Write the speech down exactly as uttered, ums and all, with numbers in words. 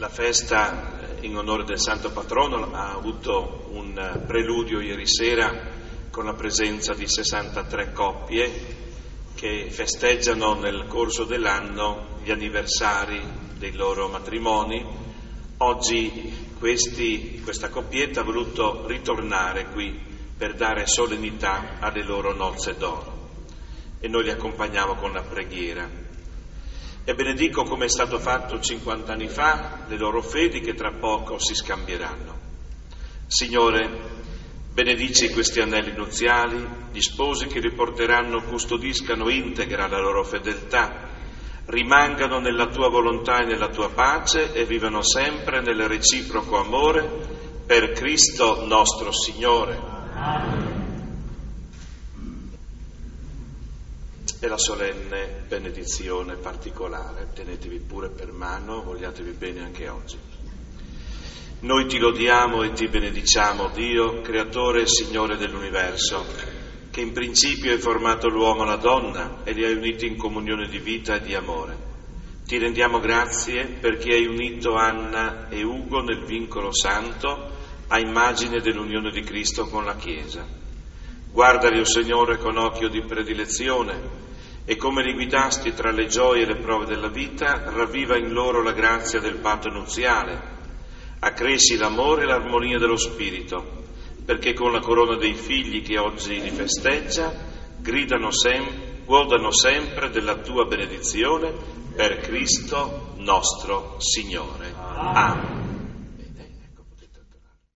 La festa in onore del Santo Patrono ha avuto un preludio ieri sera con la presenza di sessantatré coppie che festeggiano nel corso dell'anno gli anniversari dei loro matrimoni. Oggi questi, questa coppietta ha voluto ritornare qui per dare solennità alle loro nozze d'oro e noi li accompagniamo con la preghiera. E benedico, come è stato fatto cinquanta anni fa, le loro fedi che tra poco si scambieranno. Signore, benedici questi anelli nuziali, gli sposi che li porteranno custodiscano integra la loro fedeltà, rimangano nella tua volontà e nella tua pace e vivano sempre nel reciproco amore per Cristo nostro Signore. Amen. E la solenne benedizione particolare, tenetevi pure per mano, vogliatevi bene anche oggi. Noi ti lodiamo e ti benediciamo, Dio, creatore e Signore dell'universo, che in principio hai formato l'uomo e la donna e li hai uniti in comunione di vita e di amore. Ti rendiamo grazie perché hai unito Anna e Ugo nel vincolo santo a immagine dell'unione di Cristo con la Chiesa. Guardali, o Signore, con occhio di predilezione e come li guidasti tra le gioie e le prove della vita, ravviva in loro la grazia del patto nuziale, accresci l'amore e l'armonia dello Spirito, perché con la corona dei figli che oggi li festeggia, gridano sem- godano sempre della tua benedizione per Cristo nostro Signore. Amen.